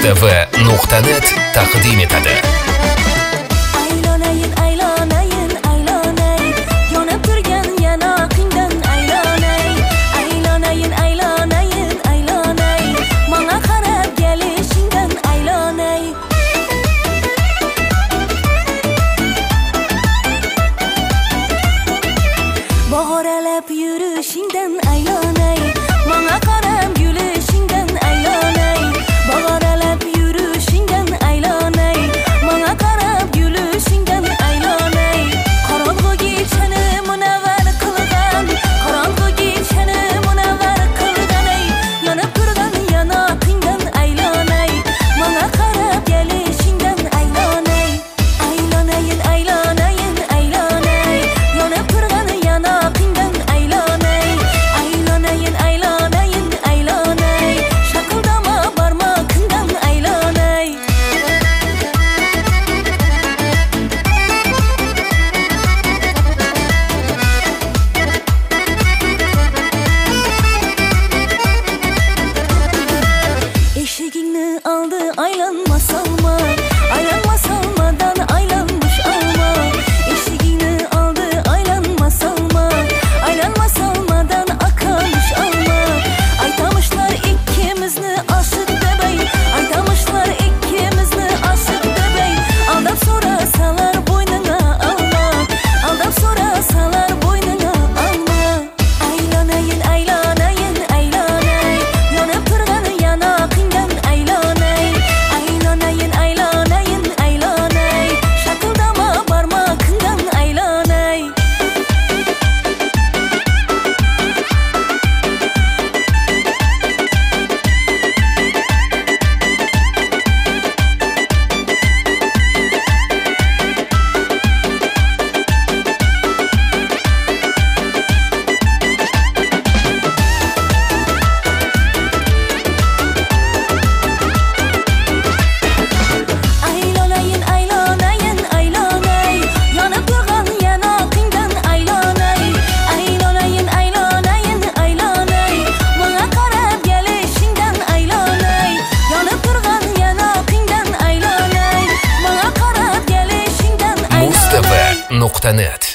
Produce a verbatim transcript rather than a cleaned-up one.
mustv nuqta net taqdim etadi. Aylanayin, aylanayin, aylanay, yonib turgan yanoqingdan aylanay. Aylanayin, aylanayin, aylanay, menga qarab kelishingdan aylanay. Bog'oralab yurishingdan aylanay, menga qarab gulishingdan aylanay. Bog'oralab yurishingdan aylanay, menga qarab gulishingdan aylanay. Qorong'u kechani munavvar qilgan, qorong'u kechani munavvar qilgan, yonib turgan yanoqingdan aylanay, menga qarab kelishingdan aylanay. Aylanayin, aylanayin, aylanay, yonib turgan yanoqingdan aylanay. Aylanayin, aylanayin, aylanay, shaqildama barmog'ingdan aylanay. Eshigingni oldi aylanma salma, aylanma salmadan aylanmish olma. Eshigingni oldi aylanma salma, aylanma salmadan aqamish olma. Aytamishlar ikkimizni oshiq debay, aytamishlar ikkimizni oshiq debay. Aldab so'rasalar bo'yningga olma, aldab so'rasalar bo'yningga olma. Aylanayin, aylanayin, aylanay, yonib turgan yanoqingdan aylanay. Aylanayin, aylanayin, aylanay, shaqildama barmog'ingdan aylanay. Aylanayin, aylanayin, aylanay, yonib turgan yanoqingdan aylanay. Aylanayin, aylanayin, aylanay, menga qarab kelishingdan aylanay. Yonib turgan yanoqingdan aylanay, menga qarab kelishingdan aylanay. mustv nuqta net